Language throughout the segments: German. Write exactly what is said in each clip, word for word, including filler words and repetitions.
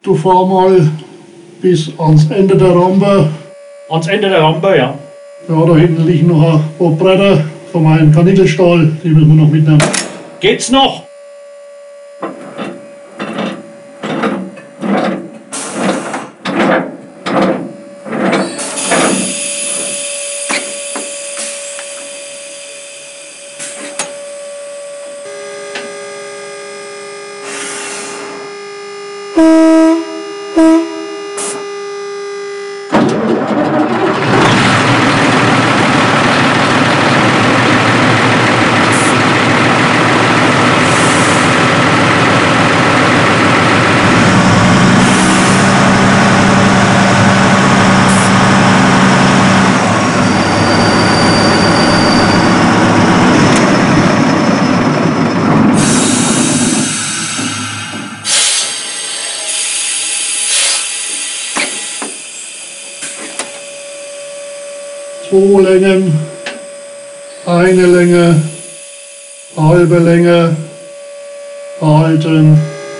Du fahr mal bis ans Ende der Rampe. Ans Ende der Rampe, ja. Ja, da hinten liegen noch ein paar Bretter von meinem Kanickelstall. Die müssen wir noch mitnehmen. Geht's noch? Zwei Längen, eine Länge, halbe Länge, halten.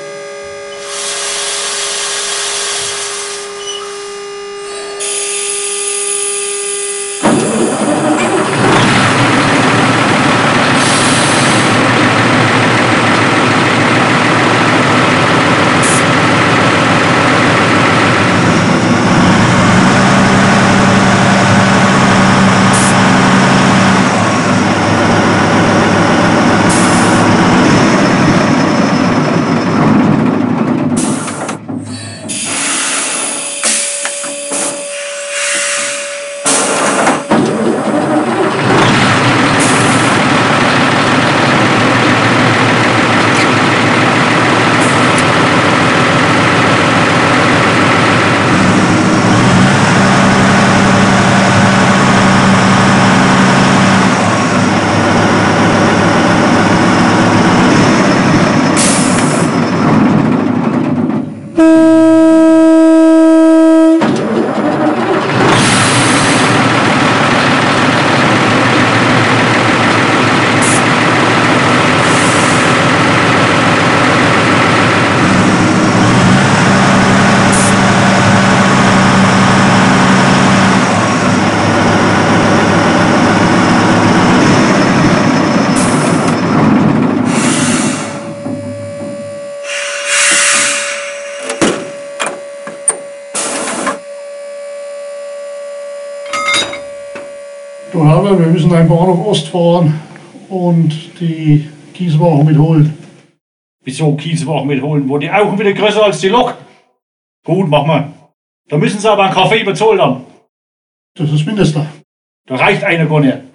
Du Herr, wir müssen einen Bahnhof Ost fahren und die Kieswagen mitholen. Wieso Kieswagen mitholen? Wo die Augen wieder größer als die Lok? Gut, mach mal. Da müssen sie aber einen Kaffee bezahlt haben. Das ist das Mindeste. Da reicht eine gar nicht.